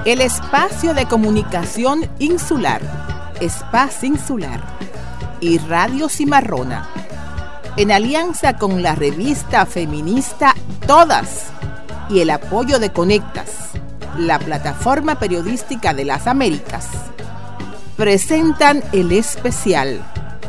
El espacio de comunicación insular, Espacio Insular, y Radio Cimarrona, en alianza con la revista feminista Todas y el apoyo de Conectas, la plataforma periodística de las Américas, presentan el especial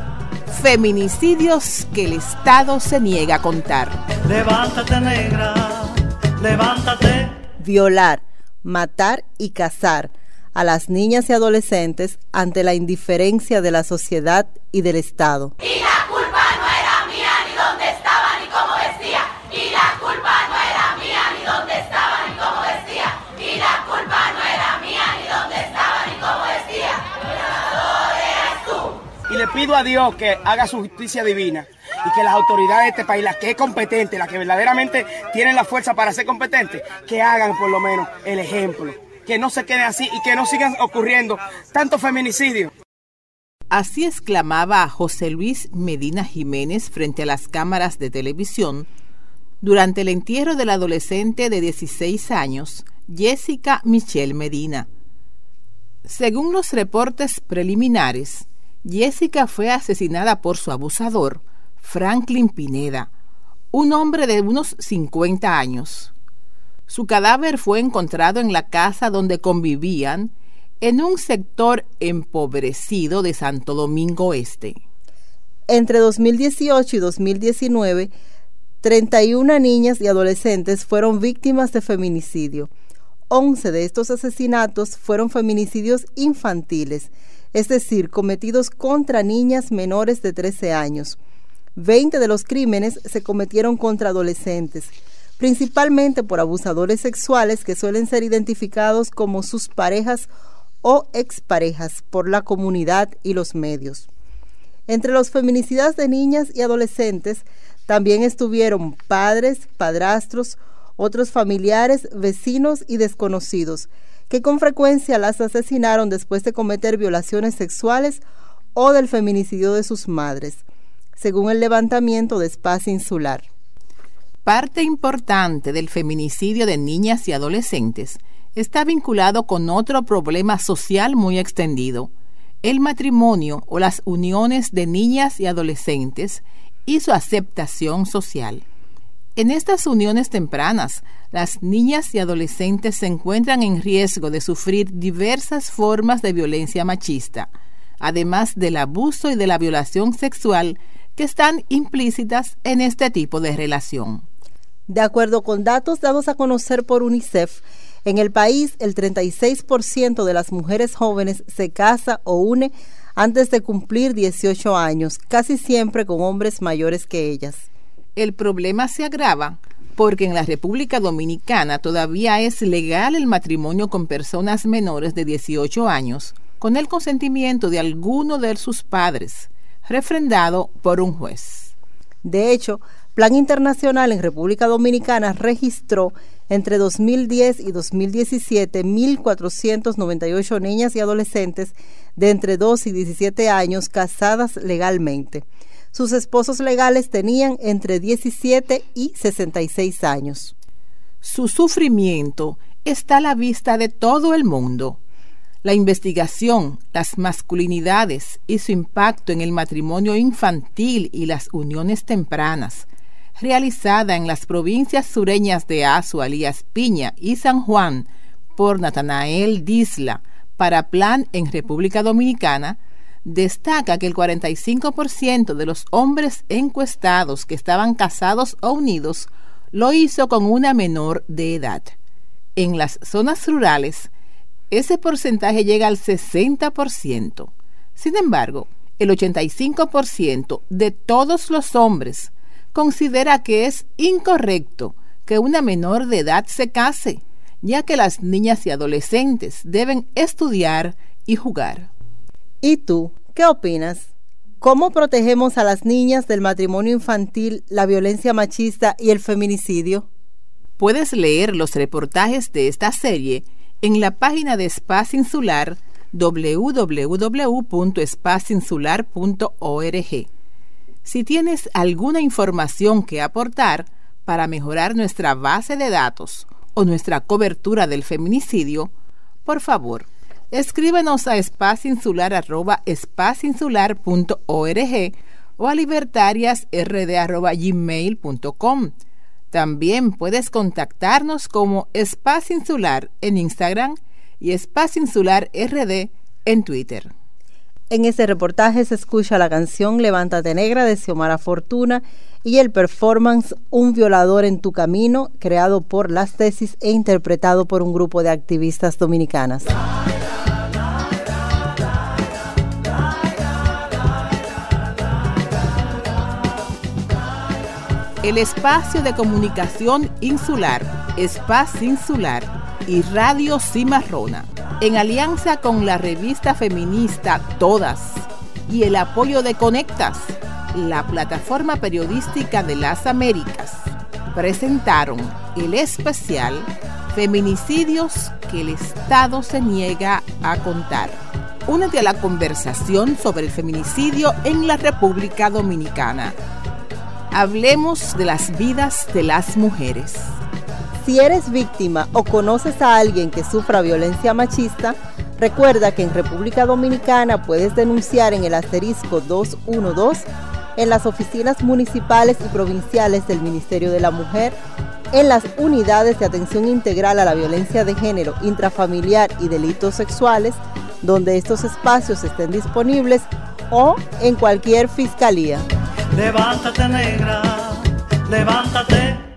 Feminicidios que el Estado se niega a contar. Levántate, negra, levántate. Violar, matar y cazar a las niñas y adolescentes ante la indiferencia de la sociedad y del Estado. Y la culpa no era mía, ni dónde estaba, ni cómo vestía. Y la culpa no era mía, ni dónde estaba, ni cómo vestía. Y la culpa no era mía, ni dónde estaba, ni cómo vestía. El violador eres tú. Y le pido a Dios que haga su justicia divina y que las autoridades de este país, las que es competente, las que verdaderamente tienen la fuerza para ser competentes, que hagan por lo menos el ejemplo, que no se queden así y que no sigan ocurriendo tantos feminicidios. Así exclamaba José Luis Medina Jiménez frente a las cámaras de televisión durante el entierro de la adolescente de 16 años, Jessica Michelle Medina. Según los reportes preliminares, Jessica fue asesinada por su abusador, Franklin Pineda, un hombre de unos 50 años. Su cadáver fue encontrado en la casa donde convivían en un sector empobrecido de Santo Domingo Este. Entre 2018 y 2019, 31 niñas y adolescentes fueron víctimas de feminicidio. 11 de estos asesinatos fueron feminicidios infantiles, es decir, cometidos contra niñas menores de 13 años. 20 de los crímenes se cometieron contra adolescentes, principalmente por abusadores sexuales que suelen ser identificados como sus parejas o exparejas por la comunidad y los medios. Entre los feminicidas de niñas y adolescentes también estuvieron padres, padrastros, otros familiares, vecinos y desconocidos, que con frecuencia las asesinaron después de cometer violaciones sexuales o del feminicidio de sus madres, según el levantamiento de Espacio Insular. Parte importante del feminicidio de niñas y adolescentes está vinculado con otro problema social muy extendido, el matrimonio o las uniones de niñas y adolescentes y su aceptación social. En estas uniones tempranas, las niñas y adolescentes se encuentran en riesgo de sufrir diversas formas de violencia machista, además del abuso y de la violación sexual que están implícitas en este tipo de relación. De acuerdo con datos dados a conocer por UNICEF, en el país el 36% de las mujeres jóvenes se casa o une antes de cumplir 18 años, casi siempre con hombres mayores que ellas. El problema se agrava porque en la República Dominicana todavía es legal el matrimonio con personas menores de 18 años, con el consentimiento de alguno de sus padres, refrendado por un juez. De hecho, Plan Internacional en República Dominicana registró entre 2010 y 2017 1.498 niñas y adolescentes de entre 2 y 17 años casadas legalmente. Sus esposos legales tenían entre 17 y 66 años. Su sufrimiento está a la vista de todo el mundo. La investigación, las masculinidades y su impacto en el matrimonio infantil y las uniones tempranas, realizada en las provincias sureñas de Azua, Elías Piña y San Juan por Natanael Disla para Plan en República Dominicana, destaca que el 45% de los hombres encuestados que estaban casados o unidos lo hizo con una menor de edad. En las zonas rurales, ese porcentaje llega al 60%. Sin embargo, el 85% de todos los hombres considera que es incorrecto que una menor de edad se case, ya que las niñas y adolescentes deben estudiar y jugar. ¿Y tú, qué opinas? ¿Cómo protegemos a las niñas del matrimonio infantil, la violencia machista y el feminicidio? Puedes leer los reportajes de esta serie en la página de Espacio Insular www.espacioinsular.org. Si tienes alguna información que aportar para mejorar nuestra base de datos o nuestra cobertura del feminicidio, Por favor, escríbenos a espacioinsular@espacioinsular.org o a libertariasrd@gmail.com. También puedes contactarnos como Espacio Insular en Instagram y Espacio Insular RD en Twitter. En este reportaje se escucha la canción Levántate Negra de Xiomara Fortuna y el performance Un violador en tu camino, creado por Las Tesis e interpretado por un grupo de activistas dominicanas. El espacio de comunicación insular, Espacio Insular y Radio Cimarrona, en alianza con la revista feminista Todas y el apoyo de Conectas, la plataforma periodística de las Américas, presentaron el especial Feminicidios que el Estado se niega a contar. Únete a la conversación sobre el feminicidio en la República Dominicana. Hablemos de las vidas de las mujeres. Si eres víctima o conoces a alguien que sufra violencia machista, recuerda que en República Dominicana puedes denunciar en el asterisco 212 en las oficinas municipales y provinciales del Ministerio de la Mujer, en las unidades de atención integral a la violencia de género, intrafamiliar y delitos sexuales, donde estos espacios estén disponibles, o en cualquier fiscalía. Levántate negra, levántate.